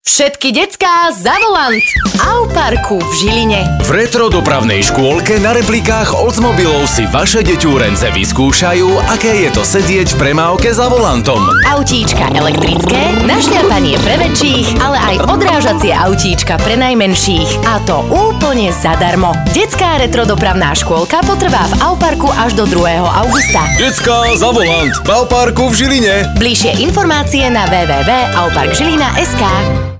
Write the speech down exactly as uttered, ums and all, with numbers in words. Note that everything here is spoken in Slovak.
Všetky decká za volant. V Auparku v Žiline. V retro dopravnej škôlke na replikách Oldsmobilov si vaše deťúrence vyskúšajú, aké je to sedieť v premávke za volantom. Autíčka elektrické, našľapanie pre väčších, ale aj odrážacie autíčka pre najmenších. A to úplne zadarmo. Detská retro dopravná škôlka potrvá v Auparku až do druhého augusta. Decká za volant v Auparku v Žiline. Bližšie informácie na w w w bodka aupark žilina bodka es ká.